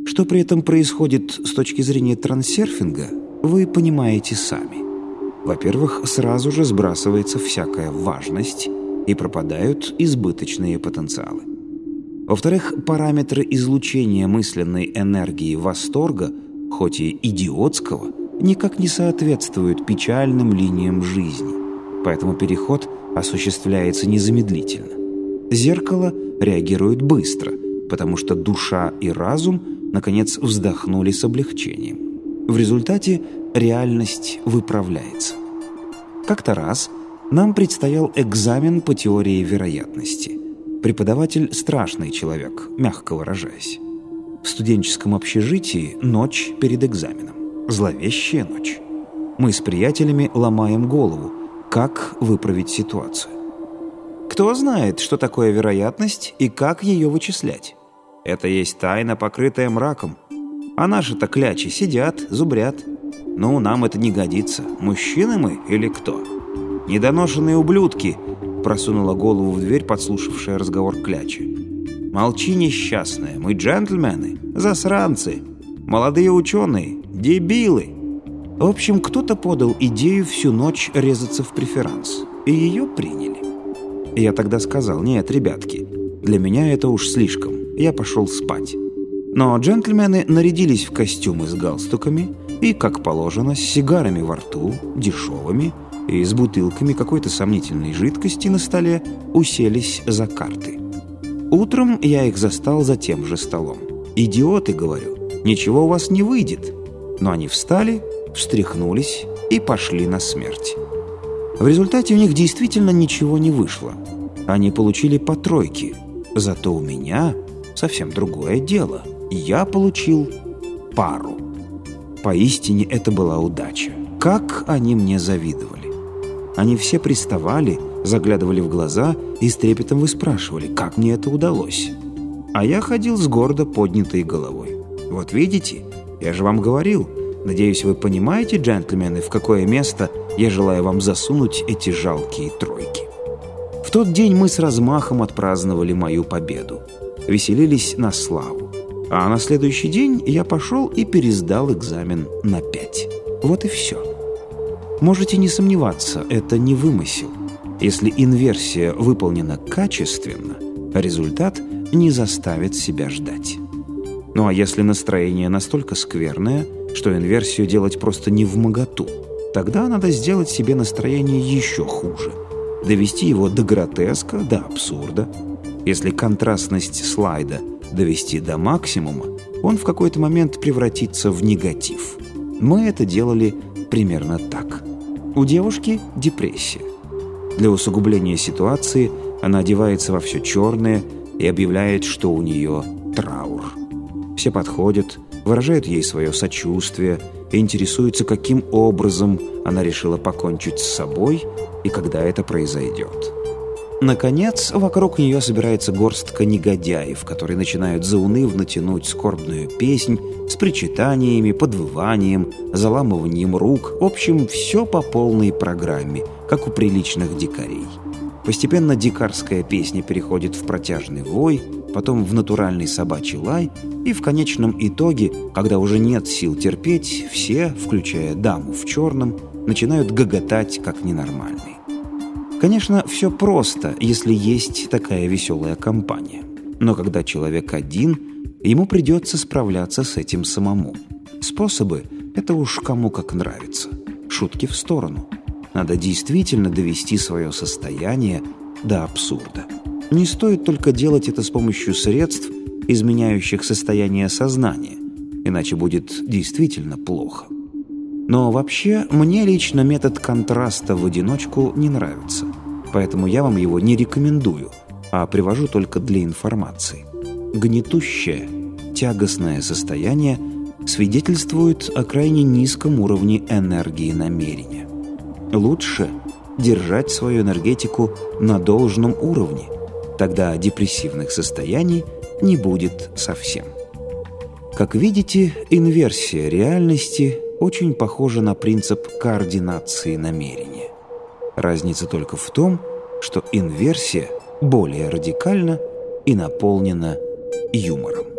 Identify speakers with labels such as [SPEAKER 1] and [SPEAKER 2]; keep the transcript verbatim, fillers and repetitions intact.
[SPEAKER 1] Что при этом происходит с точки зрения трансерфинга, вы понимаете сами. Во-первых, сразу же сбрасывается всякая важность и пропадают избыточные потенциалы. Во-вторых, параметры излучения мысленной энергии восторга, хоть и идиотского, никак не соответствуют печальным линиям жизни, поэтому переход осуществляется незамедлительно. Зеркало реагирует быстро, потому что душа и разум, наконец, вздохнули с облегчением. В результате реальность выправляется. Как-то раз нам предстоял экзамен по теории вероятности. Преподаватель – страшный человек, мягко выражаясь. В студенческом общежитии ночь перед экзаменом. Зловещая ночь. Мы с приятелями ломаем голову, как выправить ситуацию. Кто знает, что такое вероятность и как ее вычислять? Это есть тайна, покрытая мраком. А наши-то клячи сидят, зубрят. Ну, нам это не годится. Мужчины мы или кто? Недоношенные ублюдки, просунула голову в дверь, подслушавшая разговор клячи. Молчи, несчастная, мы джентльмены, засранцы, молодые ученые, дебилы. В общем, кто-то подал идею всю ночь резаться в преферанс, и ее приняли. Я тогда сказал: нет, ребятки, для меня это уж слишком, я пошел спать. Но джентльмены нарядились в костюмы с галстуками и, как положено, с сигарами во рту, дешевыми, и с бутылками какой-то сомнительной жидкости на столе уселись за карты. Утром я их застал за тем же столом. «Идиоты, — говорю, — ничего у вас не выйдет». Но они встали, встряхнулись и пошли на смерть. В результате у них действительно ничего не вышло. Они получили по тройке. Зато у меня совсем другое дело. Я получил пару. Поистине это была удача. Как они мне завидовали. Они все приставали, заглядывали в глаза и с трепетом выспрашивали, как мне это удалось. А я ходил с гордо поднятой головой. Вот видите, я же вам говорил. Надеюсь, вы понимаете, джентльмены, в какое место я желаю вам засунуть эти жалкие тройки. В тот день мы с размахом отпраздновали мою победу. Веселились на славу. А на следующий день я пошел и пересдал экзамен на пять. Вот и все. Можете не сомневаться, это не вымысел. Если инверсия выполнена качественно, результат не заставит себя ждать. Ну а если настроение настолько скверное, что инверсию делать просто невмоготу, тогда надо сделать себе настроение еще хуже. Довести его до гротеска, до абсурда. Если контрастность слайда довести до максимума, он в какой-то момент превратится в негатив. Мы это делали примерно так. У девушки депрессия. Для усугубления ситуации она одевается во все черное и объявляет, что у нее траур. Все подходят, выражают ей свое сочувствие и интересуются, каким образом она решила покончить с собой и когда это произойдет. Наконец, вокруг нее собирается горстка негодяев, которые начинают заунывно тянуть скорбную песнь с причитаниями, подвыванием, заламыванием рук. В общем, все по полной программе, как у приличных дикарей. Постепенно дикарская песня переходит в протяжный вой, потом в натуральный собачий лай, и в конечном итоге, когда уже нет сил терпеть, все, включая даму в черном, начинают гоготать как ненормальные. Конечно, все просто, если есть такая веселая компания. Но когда человек один, ему придется справляться с этим самому. Способы – это уж кому как нравится. Шутки в сторону. Надо действительно довести свое состояние до абсурда. Не стоит только делать это с помощью средств, изменяющих состояние сознания, иначе будет действительно плохо. Но вообще, мне лично метод контраста в одиночку не нравится, поэтому я вам его не рекомендую, а привожу только для информации. Гнетущее, тягостное состояние свидетельствует о крайне низком уровне энергии намерения. Лучше держать свою энергетику на должном уровне, тогда депрессивных состояний не будет совсем. Как видите, инверсия реальности очень похожа на принцип координации намерения. Разница только в том, что инверсия более радикальна и наполнена юмором.